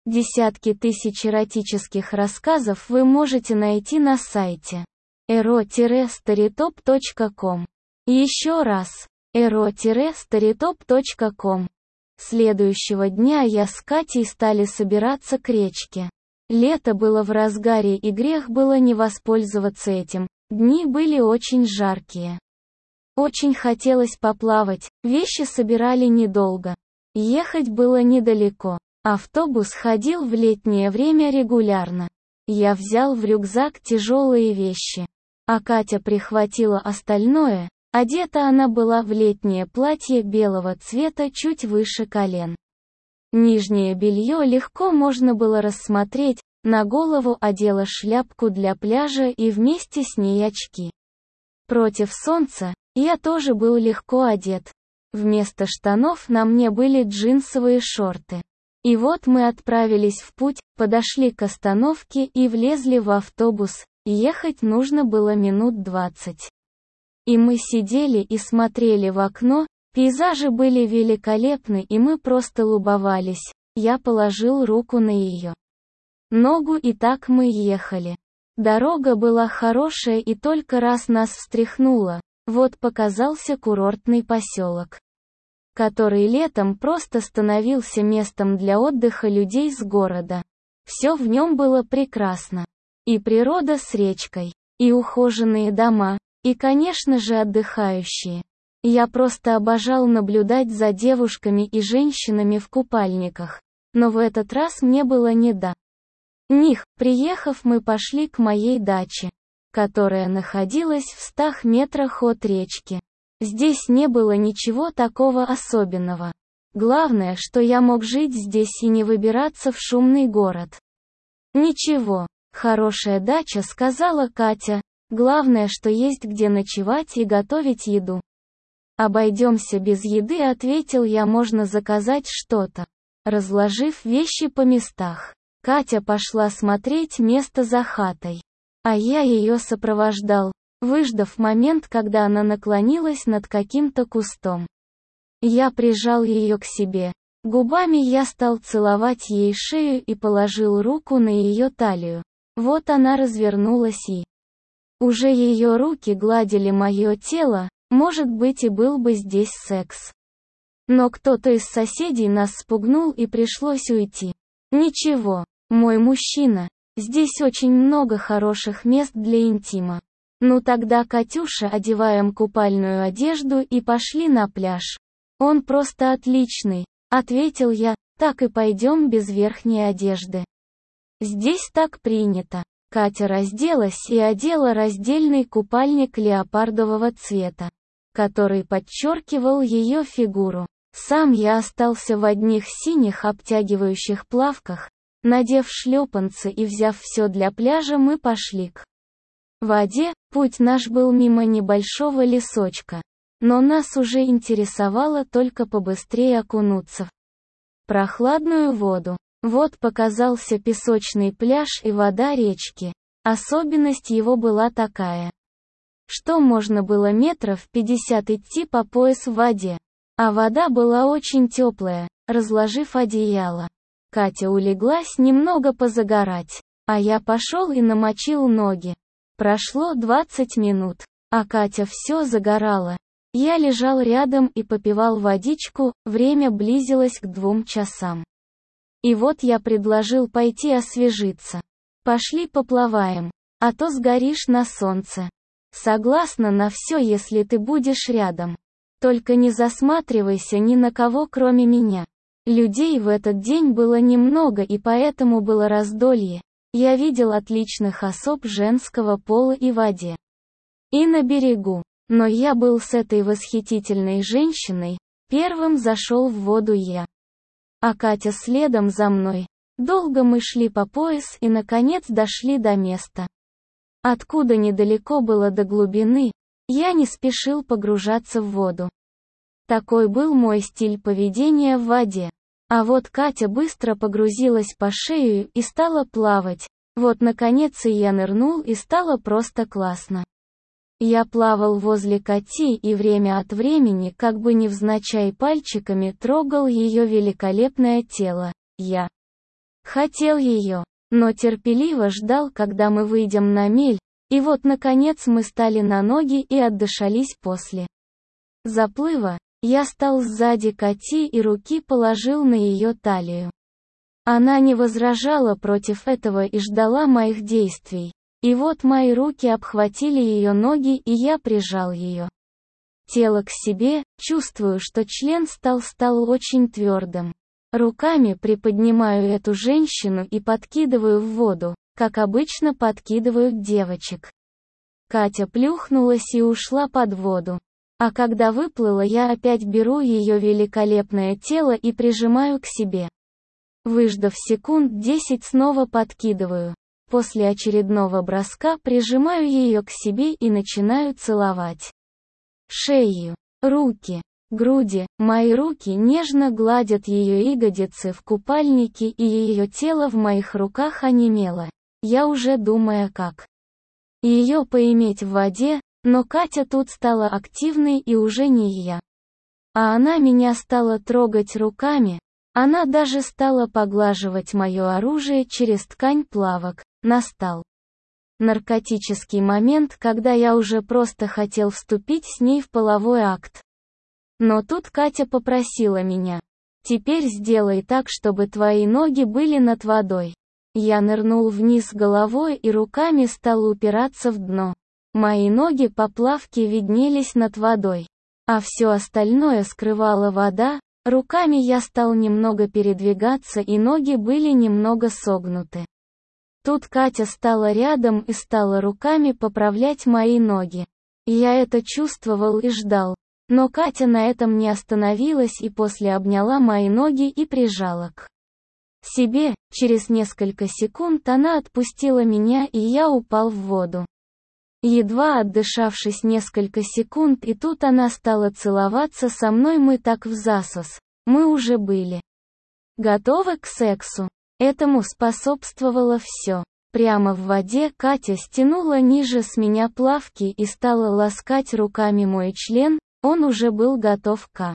Десятки тысяч эротических рассказов вы можете найти на сайте ero-storytop.com. Еще раз, ero-storytop.com. Следующего дня я с Катей стали собираться к речке. Лето было в разгаре и грех было не воспользоваться этим, дни были очень жаркие. Очень хотелось поплавать, вещи собирали недолго. Ехать было недалеко. Автобус ходил в летнее время регулярно. Я взял в рюкзак тяжелые вещи, а Катя прихватила остальное. Одета она была в летнее платье белого цвета чуть выше колен. Нижнее белье легко можно было рассмотреть, на голову одела шляпку для пляжа и вместе с ней очки. Против солнца, я тоже был легко одет. Вместо штанов на мне были джинсовые шорты. И вот мы отправились в путь, подошли к остановке и влезли в автобус, ехать нужно было минут 20. И мы сидели и смотрели в окно, пейзажи были великолепны и мы просто любовались, я положил руку на ее ногу и так мы ехали. Дорога была хорошая и только раз нас встряхнуло, вот показался курортный поселок, который летом просто становился местом для отдыха людей с города. Все в нем было прекрасно. И природа с речкой, и ухоженные дома, и, конечно же, отдыхающие. Я просто обожал наблюдать за девушками и женщинами в купальниках. Но в этот раз мне было не до них. Приехав, мы пошли к моей даче, которая находилась в 100 метрах от речки. Здесь не было ничего такого особенного. Главное, что я мог жить здесь и не выбираться в шумный город. Ничего, хорошая дача, сказала Катя, главное, что есть где ночевать и готовить еду. Обойдемся без еды, ответил я, можно заказать что-то. Разложив вещи по местах, Катя пошла смотреть место за хатой. А я ее сопровождал, выждав момент, когда она наклонилась над каким-то кустом. Я прижал ее к себе. Губами я стал целовать ей шею и положил руку на ее талию. Вот она развернулась и уже ее руки гладили мое тело, может быть и был бы здесь секс. Но кто-то из соседей нас спугнул и пришлось уйти. Ничего, мой мужчина, здесь очень много хороших мест для интима. Ну тогда, Катюша, одеваем купальную одежду и пошли на пляж. Он просто отличный, ответил я, так и пойдем без верхней одежды. Здесь так принято. Катя разделась и одела раздельный купальник леопардового цвета, который подчеркивал ее фигуру. Сам я остался в одних синих обтягивающих плавках. Надев шлепанцы и взяв все для пляжа, мы пошли к воде. Путь наш был мимо небольшого лесочка, но нас уже интересовало только побыстрее окунуться в прохладную воду. Вот показался песочный пляж и вода речки. Особенность его была такая, что можно было метров 50 идти по пояс в воде. А вода была очень теплая. Разложив одеяло, Катя улеглась немного позагорать, а я пошел и намочил ноги. Прошло 20 минут, а Катя все загорала. Я лежал рядом и попивал водичку, время близилось к 2 часам. И вот я предложил пойти освежиться. Пошли поплаваем, а то сгоришь на солнце. Согласна на все, если ты будешь рядом. Только не засматривайся ни на кого, кроме меня. Людей в этот день было немного и поэтому было раздолье. Я видел отличных особ женского пола и в воде, и на берегу. Но я был с этой восхитительной женщиной. Первым зашел в воду я, а Катя следом за мной. Долго мы шли по пояс и наконец дошли до места, откуда недалеко было до глубины. Я не спешил погружаться в воду. Такой был мой стиль поведения в воде. А вот Катя быстро погрузилась по шею и стала плавать. Вот наконец и я нырнул, и стало просто классно. Я плавал возле Кати и время от времени, как бы невзначай, пальчиками трогал ее великолепное тело. Я Хотел ее, но терпеливо ждал, когда мы выйдем на мель, и вот наконец мы стали на ноги и отдышались после заплыва. Я стал сзади Кати и руки положил на ее талию. Она не возражала против этого и ждала моих действий. И вот мои руки обхватили ее ноги, и я прижал ее тело к себе, чувствую, что член стал очень твердым. Руками приподнимаю эту женщину и подкидываю в воду, как обычно подкидывают девочек. Катя плюхнулась и ушла под воду. А когда выплыла, я опять беру ее великолепное тело и прижимаю к себе. Выждав секунд 10, снова подкидываю. После очередного броска прижимаю ее к себе и начинаю целовать шею, руки, груди. Мои руки нежно гладят ее ягодицы в купальнике, и ее тело в моих руках онемело. Я уже думаю, как ее поиметь в воде, но Катя тут стала активной и уже не я. А она меня стала трогать руками, она даже стала поглаживать мое оружие через ткань плавок. Настал наркотический момент, когда я уже просто хотел вступить с ней в половой акт. Но тут Катя попросила меня: «Теперь сделай так, чтобы твои ноги были над водой». Я нырнул вниз головой и руками стал упираться в дно. Мои ноги по плавке виднелись над водой, а все остальное скрывала вода. Руками я стал немного передвигаться, и ноги были немного согнуты. Тут Катя стала рядом и стала руками поправлять мои ноги. Я это чувствовал и ждал. Но Катя на этом не остановилась и после обняла мои ноги и прижала к себе. Через несколько секунд она отпустила меня, и я упал в воду. Едва отдышавшись несколько секунд, и тут она стала целоваться со мной, мы так взасос. Мы уже были готовы к сексу. Этому способствовало все. Прямо в воде Катя стянула ниже с меня плавки и стала ласкать руками мой член, он уже был готов ко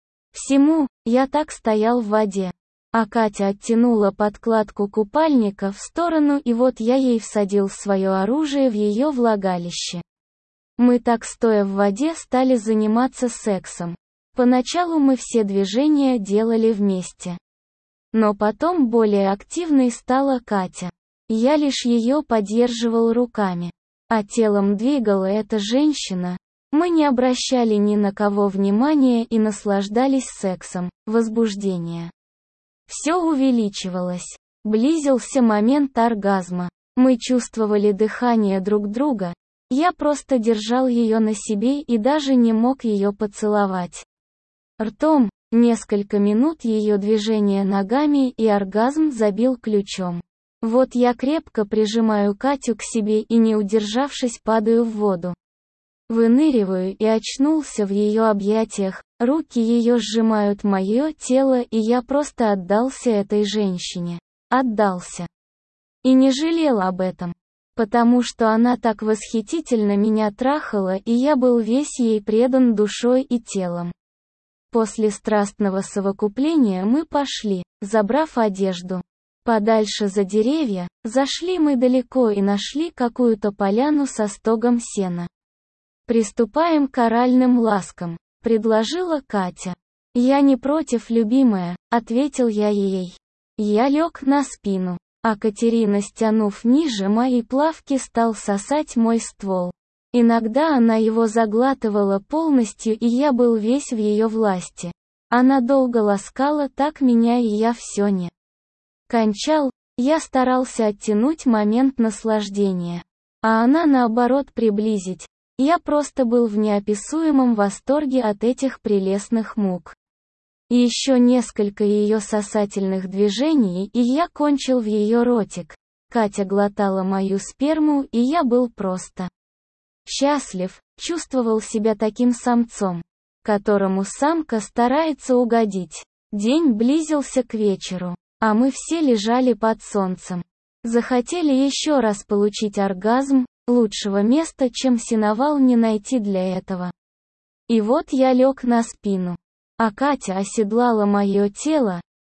всему. Я так стоял в воде. А Катя оттянула подкладку купальника в сторону, и вот я ей всадил свое оружие в ее влагалище. Мы так стоя в воде стали заниматься сексом. Поначалу мы все движения делали вместе. Но потом более активной стала Катя. Я лишь ее поддерживал руками. А телом двигала эта женщина. Мы не обращали ни на кого внимания и наслаждались сексом. Возбуждение все увеличивалось. Близился момент оргазма. Мы чувствовали дыхание друг друга. Я просто держал ее на себе и даже не мог ее поцеловать ртом. Несколько минут ее движения ногами, и оргазм забил ключом. Вот я крепко прижимаю Катю к себе и, не удержавшись, падаю в воду. Выныриваю и очнулся в ее объятиях, руки ее сжимают мое тело, и я просто отдался этой женщине. Отдался. И не жалел об этом. Потому что она так восхитительно меня трахала, и я был весь ей предан душой и телом. После страстного совокупления мы пошли, забрав одежду подальше за деревья. Зашли мы далеко и нашли какую-то поляну со стогом сена. «Приступаем к оральным ласкам», — предложила Катя. «Я не против, любимая», — ответил я ей. Я лег на спину, а Катерина, стянув ниже мои плавки, стал сосать мой ствол. Иногда она его заглатывала полностью, и я был весь в ее власти. Она долго ласкала так меня, и я все не кончал. Я старался оттянуть момент наслаждения, а она наоборот приблизить. Я просто был в неописуемом восторге от этих прелестных мук. Еще несколько ее сосательных движений, и я кончил в ее ротик. Катя глотала мою сперму, и я был просто счастлив, чувствовал себя таким самцом, которому самка старается угодить. День близился к вечеру, а мы все лежали под солнцем. Захотели еще раз получить оргазм, лучшего места, чем сеновал, не найти для этого. И вот я лег на спину, а Катя оседлала мое тело,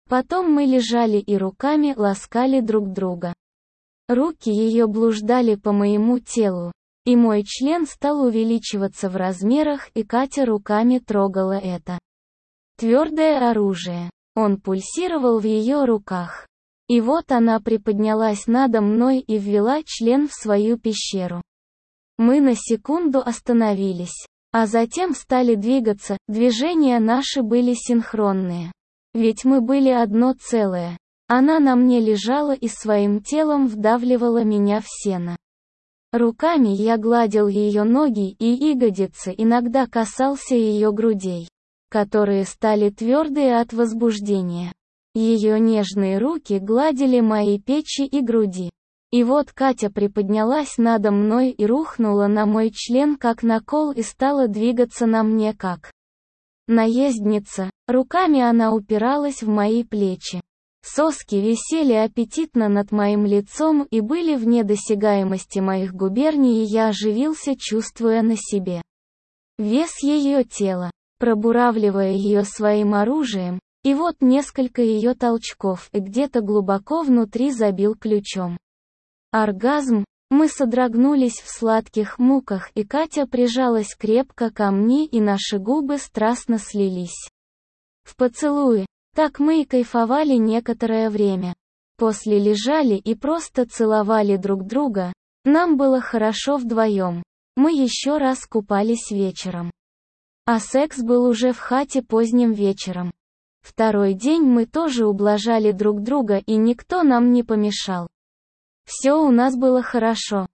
Потом мы лежали и руками ласкали друг друга. Руки ее блуждали по моему телу, и мой член стал увеличиваться в размерах, и Катя руками трогала это твердое оружие. Он пульсировал в ее руках. И вот она приподнялась надо мной и ввела член в свою пещеру. Мы на секунду остановились, а затем стали двигаться, движения наши были синхронные. Ведь мы были одно целое. Она на мне лежала и своим телом вдавливала меня в сено. Руками я гладил ее ноги и ягодицы, иногда касался ее грудей, которые стали твердые от возбуждения. Ее нежные руки гладили мои печи и груди. И вот Катя приподнялась надо мной и рухнула на мой член как на кол и стала двигаться на мне как наездница. Руками она упиралась в мои плечи. Соски висели аппетитно над моим лицом и были вне досягаемости моих губерний, и я оживился, чувствуя на себе вес ее тела, пробуравливая ее своим оружием, и вот несколько ее толчков, и где-то глубоко внутри забил ключом оргазм. Мы содрогнулись в сладких муках, и Катя прижалась крепко ко мне, и наши губы страстно слились в поцелуи. Так мы и кайфовали некоторое время. После лежали и просто целовали друг друга. Нам было хорошо вдвоем. Мы еще раз купались вечером. А секс был уже в хате поздним вечером. Второй день мы тоже ублажали друг друга, и никто нам не помешал. Все у нас было хорошо.